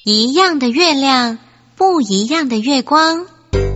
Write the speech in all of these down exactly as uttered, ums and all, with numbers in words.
一样的月亮，不一样的月光。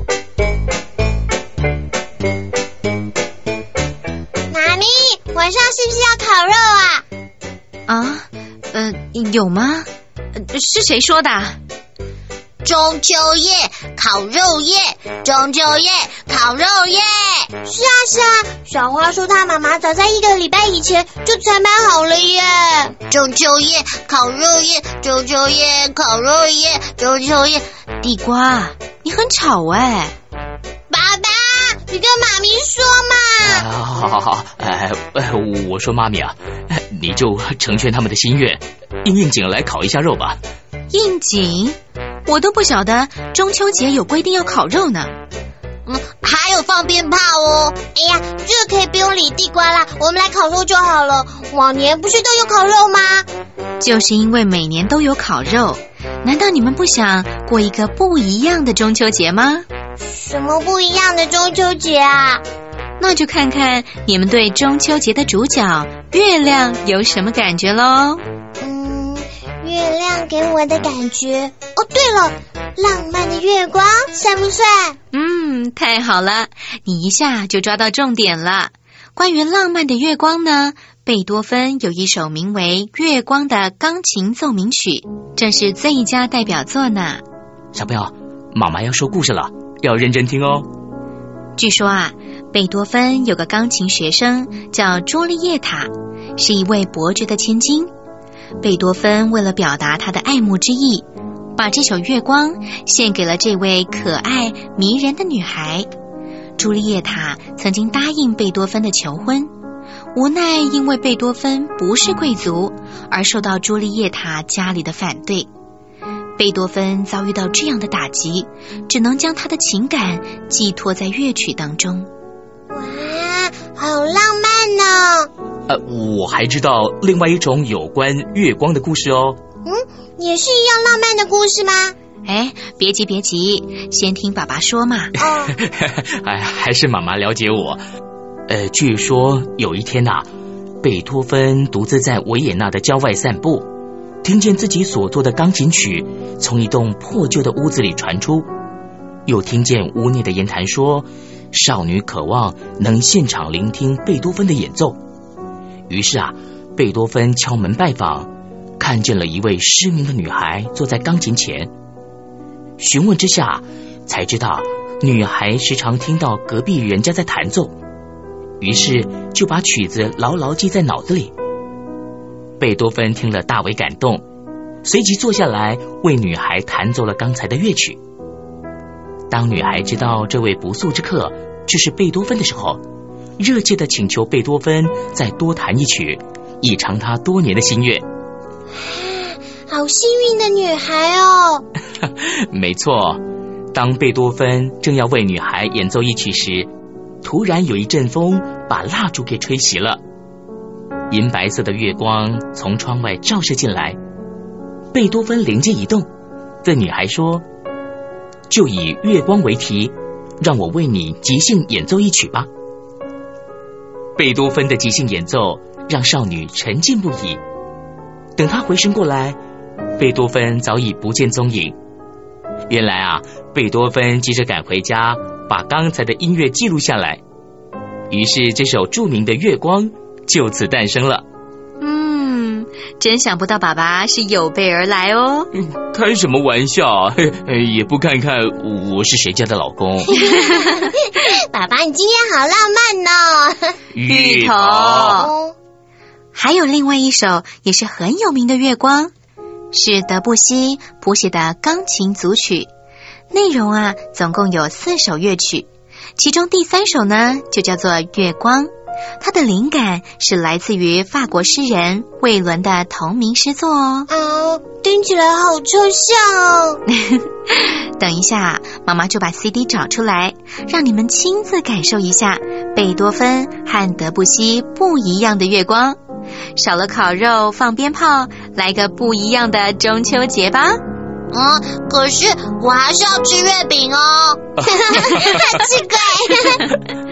妈咪，晚上是不是要烤肉啊？ 啊，呃，有吗？是谁说的？ 中秋夜烤肉夜，中秋夜烤肉夜。是啊是啊，小花说她妈妈早在一个礼拜以前就采买好了耶。中秋夜烤肉夜，中秋夜烤肉夜，中秋夜。 地瓜，你很吵哎。 爸爸，你跟妈咪说嘛。 啊，好好好，哎，我说妈咪啊，你就成全他们的心愿，应应景来烤一下肉吧。 应景？我都不晓得中秋节有规定要烤肉呢。 嗯，还有放鞭炮哦。哎呀，这可以不用理地瓜啦，我们来烤肉就好了。往年不是都有烤肉吗？ 就是因为每年都有烤肉，难道你们不想过一个不一样的中秋节吗？ 什么不一样的中秋节啊？ 那就看看你们对中秋节的主角月亮有什么感觉咯。 嗯，月亮给我的感觉，哦对了，浪漫的月光算不算？ 嗯，太好了，你一下就抓到重点了。关于浪漫的月光呢，贝多芬有一首名为《月光》的钢琴奏鸣曲，正是最佳代表作呢。 小朋友，妈妈要说故事了，要认真听哦。 据说啊，贝多芬有个钢琴学生叫朱丽叶塔，是一位伯爵的千金。贝多芬为了表达他的爱慕之意，把这首月光献给了这位可爱迷人的女孩。朱丽叶塔曾经答应贝多芬的求婚，无奈因为贝多芬不是贵族，而受到朱丽叶塔家里的反对。贝多芬遭遇到这样的打击，只能将他的情感寄托在乐曲当中。 哇，好浪漫呢！ 呃，我还知道另外一种有关月光的故事哦。 嗯，也是一样浪漫的故事吗？ 哎，别急别急，先听爸爸说嘛。 哦， 哎，还是妈妈了解我。呃，据说有一天啊，贝多芬独自在维也纳的郊外散步，听见自己所做的钢琴曲从一栋破旧的屋子里传出，又听见屋内的言谈说，少女渴望能现场聆听贝多芬的演奏。于是啊，贝多芬敲门拜访，看见了一位失明的女孩坐在钢琴前。询问之下才知道，女孩时常听到隔壁人家在弹奏，于是就把曲子牢牢记在脑子里。贝多芬听了大为感动，随即坐下来为女孩弹奏了刚才的乐曲。当女孩知道这位不速之客就是贝多芬的时候，热切地请求贝多芬再多弹一曲，以偿她多年的心愿。 好幸运的女孩哦。 没错，当贝多芬正要为女孩演奏一曲时，突然有一阵风把蜡烛给吹熄了，银白色的月光从窗外照射进来。贝多芬灵机一动，对女孩说，就以月光为题，让我为你即兴演奏一曲吧。贝多芬的即兴演奏让少女沉浸不已，等她回神过来，贝多芬早已不见踪影。原来啊，贝多芬急着赶回家，把刚才的音乐记录下来，于是这首著名的《月光》就此诞生了。 嗯，真想不到爸爸是有备而来哦。 开什么玩笑，也不看看我是谁家的老公。 爸爸，你今天好浪漫哦。 芋头。还有另外一首也是很有名的月光，是德布西谱写的钢琴组曲，内容啊总共有四首乐曲，其中第三首呢就叫做月光，它的灵感是来自于法国诗人魏伦的同名诗作哦。 啊，听起来好抽象哦。 等一下，妈妈就把 C D 找出来，让你们亲自感受一下贝多芬和德布西不一样的月光。少了烤肉放鞭炮，来个不一样的中秋节吧。 嗯，可是我还是要吃月饼哦。奇怪。